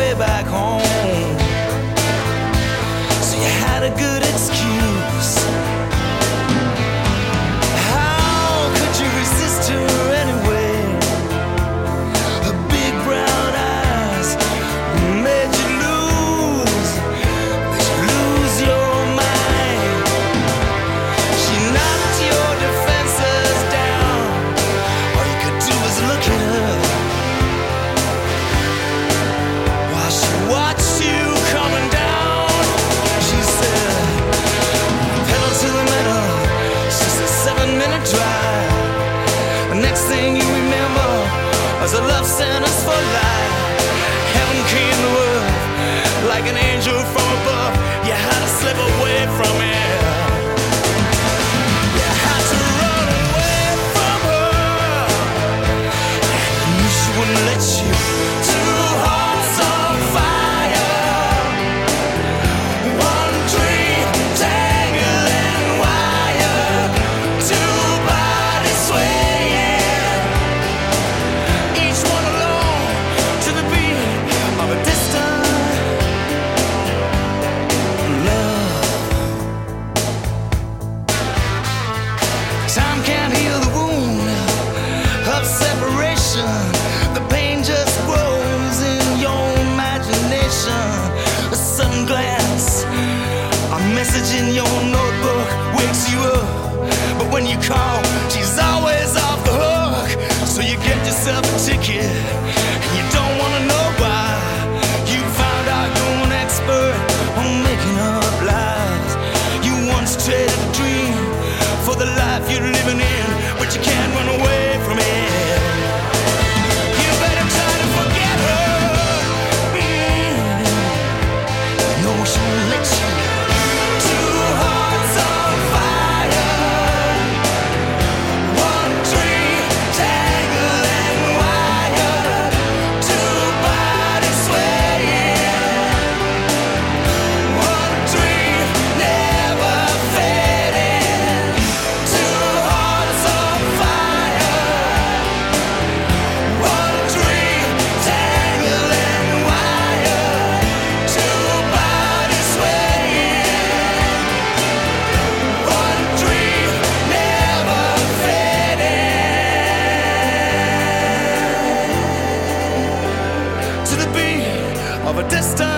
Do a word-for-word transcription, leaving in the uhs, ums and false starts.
way back home. So you had a good excuse. How could you resist her anyway? Her big brown eyes made you lose, made you lose your mind. She knocked your defenses down. All you could do was look at her while she watched you coming down. She said, pedal to the metal. She said, seven minute drive. The next thing you remember was a love sentence for life. Heaven came to earth like an angel from above. You had to slip away from it. You had to run away from her. And you knew she wouldn't let you. Two hearts on fire, one dream dangling wire, two bodies swaying, each one alone to the beat of a distant love. Time can't heal the wound of separation. The pain just grows in your imagination. A sudden glance, a message in your notebook wakes you up. But when you call, she's always off the hook. So you get yourself a ticket, and you don't wanna know why. You found out you're an expert on making up lies. You once traded a dream for the life you're living in, but you can't run away from it. You better try to forget her. Mm. No, she won't let you. Two hearts on fire, one dream dangling wire, two bodies swaying, one dream never fading. Two hearts on fire, one dream dangling wire, two bodies swaying, one dream never fading. To the beat of a distant